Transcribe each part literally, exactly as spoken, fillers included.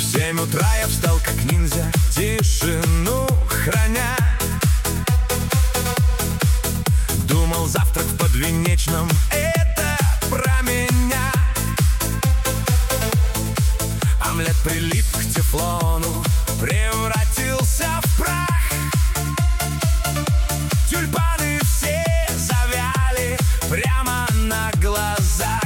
семь утра я встал как ниндзя, тишину храня. Думал, завтрак в подвенечном — это про меня. Омлет прилип к тефлону, превратился в прах. Тюльпаны все завяли прямо на глазах.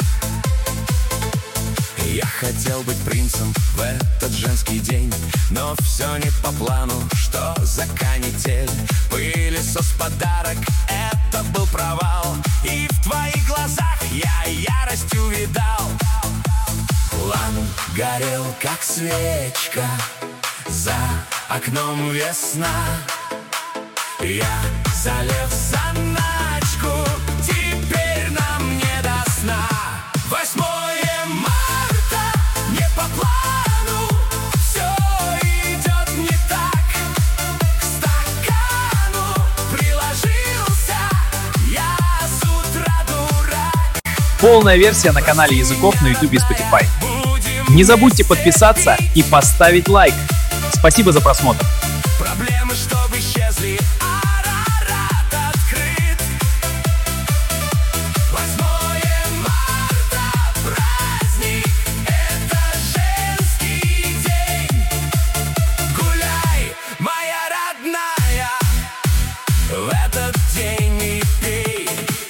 Я хотел быть принцем в этот женский день, но все не по плану, что за канитель. Пылесос подарок — это был провал, и в твоих глазах я ярость увидал. План горел, как свечка, за окном весна. Я залез заначку, теперь нам не до сна. Восьмое марта, не по плану, все идет не так. К стакану приложился я с утра, дурак. Полная версия на канале Языков на ютубе и Spotify. Не забудьте подписаться и поставить лайк. Спасибо за просмотр. Проблемы, чтобы исчезли, Арарат открыт. Восьмое марта праздник, это женский день. Гуляй, моя родная, в этот день и пей.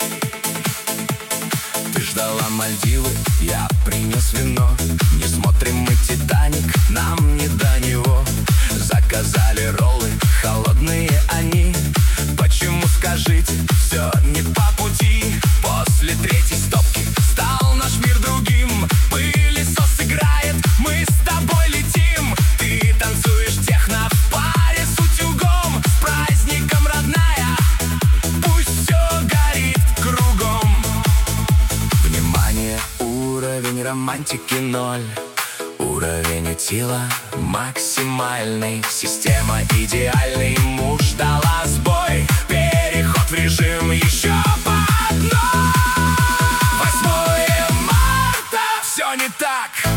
Ты ждала Мальдивы, я принес вино. Не смотрим мы «Титаник», нам не до него. Заказали роллы, холодные они. Почему, скажите, все не по пути? После третьей стопки стал наш мир другим. Пылесос играет, мы с тобой летим. Ты танцуешь техно в паре с утюгом. С праздником, родная, пусть все горит кругом. Внимание, уровень романтики ноль. Уровень утила максимальный. Система идеальный, муж дала сбой. Переход в режим еще по одной. Восьмое марта, все не так.